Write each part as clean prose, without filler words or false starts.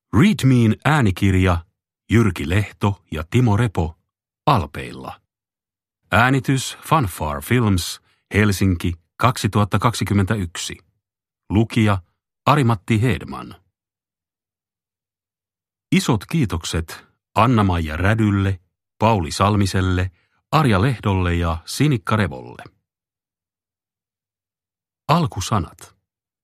Readmen äänikirja Jyrki Lehto ja Timo Repo Alpeilla. Äänitys Fanfare Films, Helsinki 2021. Lukija Ari-Matti Hedman. Isot kiitokset Anna-Maija Rädylle, Pauli Salmiselle, Arja Lehdolle ja Sinikka Revolle. Alkusanat.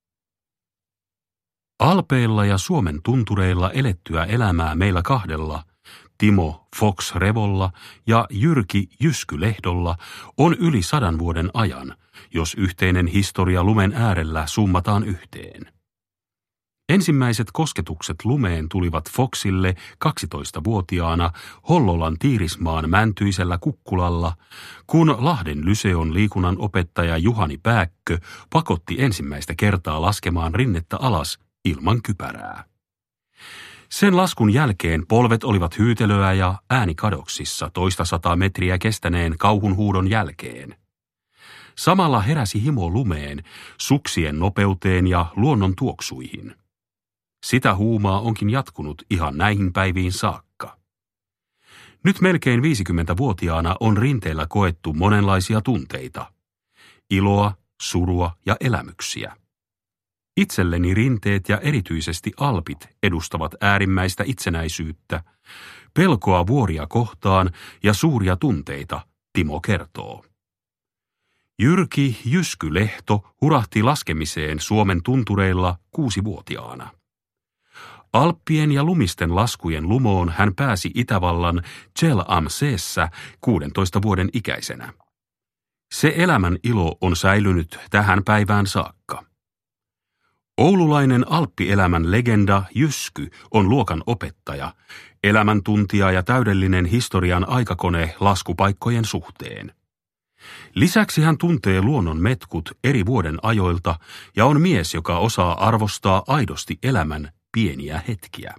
Alpeilla ja Suomen tuntureilla elettyä elämää meillä kahdella, Timo Fox Revolla ja Jyrki Jysky Lehdolla, on yli 100 vuoden ajan, jos yhteinen historia lumen äärellä summataan yhteen. Ensimmäiset kosketukset lumeen tulivat Foxille 12-vuotiaana Hollolan Tiirismaan Mäntyisellä Kukkulalla, kun Lahden Lyseon liikunnan opettaja Juhani Pääkkö pakotti ensimmäistä kertaa laskemaan rinnettä alas ilman kypärää. Sen laskun jälkeen polvet olivat hyytelöä ja ääni kadoksissa 200 metriä kestäneen kauhunhuudon jälkeen. Samalla heräsi himo lumeen, suksien nopeuteen ja luonnon tuoksuihin. Sitä huumaa onkin jatkunut ihan näihin päiviin saakka. Nyt melkein 50-vuotiaana on rinteellä koettu monenlaisia tunteita. Iloa, surua ja elämyksiä. Itselleni rinteet ja erityisesti Alpit edustavat äärimmäistä itsenäisyyttä, pelkoa vuoria kohtaan ja suuria tunteita, Timo kertoo. Jyrki Jysky Lehto hurahti laskemiseen Suomen tuntureilla 6-vuotiaana. Alppien ja lumisten laskujen lumoon hän pääsi Itävallan Zell am Seessä 16 vuoden ikäisenä. Se elämän ilo on säilynyt tähän päivään saakka. Oululainen alppielämän legenda Jysky on luokan opettaja, elämäntuntija ja täydellinen historian aikakone laskupaikkojen suhteen. Lisäksi hän tuntee luonnon metkut eri vuoden ajoilta ja on mies, joka osaa arvostaa aidosti elämän pieniä hetkiä.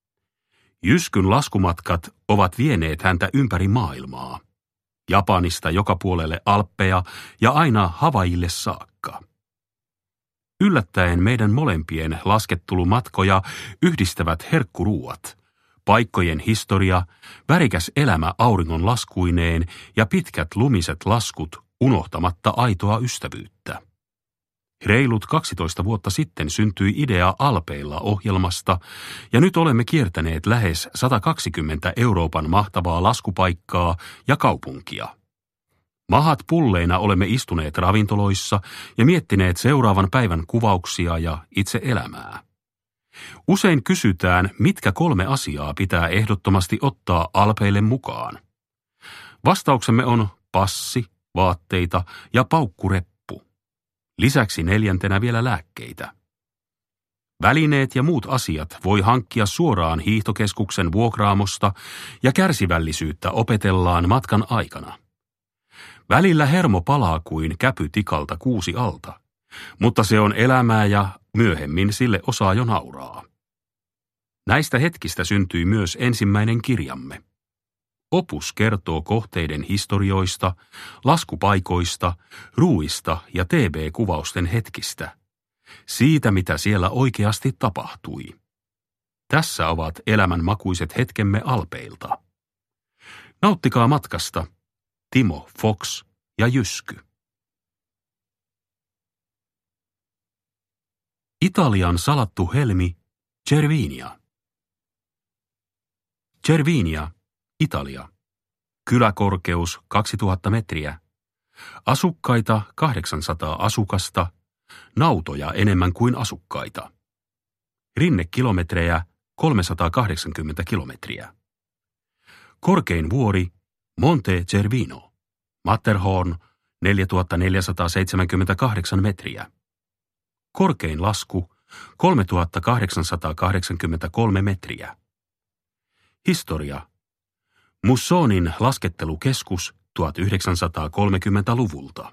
Jyskyn laskumatkat ovat vieneet häntä ympäri maailmaa. Japanista joka puolelle Alppeja ja aina Havaijille saakka. Yllättäen meidän molempien laskettelumatkoja yhdistävät herkkuruuat, paikkojen historia, värikäs elämä auringon laskuineen ja pitkät lumiset laskut unohtamatta aitoa ystävyyttä. Reilut 12 vuotta sitten syntyi idea Alpeilla -ohjelmasta ja nyt olemme kiertäneet lähes 120 Euroopan mahtavaa laskupaikkaa ja kaupunkia. Mahat pulleina olemme istuneet ravintoloissa ja miettineet seuraavan päivän kuvauksia ja itse elämää. Usein kysytään, mitkä 3 asiaa pitää ehdottomasti ottaa Alpeille mukaan. Vastauksemme on passi, vaatteita ja paukkureppu. Lisäksi 4. vielä lääkkeitä. Välineet ja muut asiat voi hankkia suoraan hiihtokeskuksen vuokraamosta ja kärsivällisyyttä opetellaan matkan aikana. Välillä hermo palaa kuin käpy tikalta kuusi alta, mutta se on elämää ja myöhemmin sille osaa jo nauraa. Näistä hetkistä syntyi myös ensimmäinen kirjamme. Opus kertoo kohteiden historioista, laskupaikoista, ruuista ja TV-kuvausten hetkistä. Siitä, mitä siellä oikeasti tapahtui. Tässä ovat elämän makuiset hetkemme Alpeilta. Nauttikaa matkasta. Timo Fox ja Jysky. Italian salattu helmi Cervinia. Cervinia, Italia. Kyläkorkeus 2000 metriä. Asukkaita 800 asukasta. Nautoja enemmän kuin asukkaita. Rinnekilometrejä 380 kilometriä. Korkein vuori Monte Cervino, Matterhorn 4478 metriä. Korkein lasku 3883 metriä. Historia. Mussonin laskettelukeskus 1930-luvulta.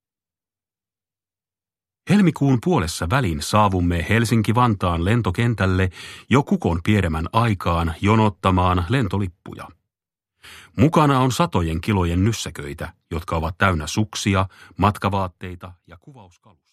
Helmikuun puolessa välin saavumme Helsinki-Vantaan lentokentälle jo kukon pieremän aikaan jonottamaan lentolippuja. Mukana on satojen kilojen nyssäköitä, jotka ovat täynnä suksia, matkavaatteita ja kuvauskalusta.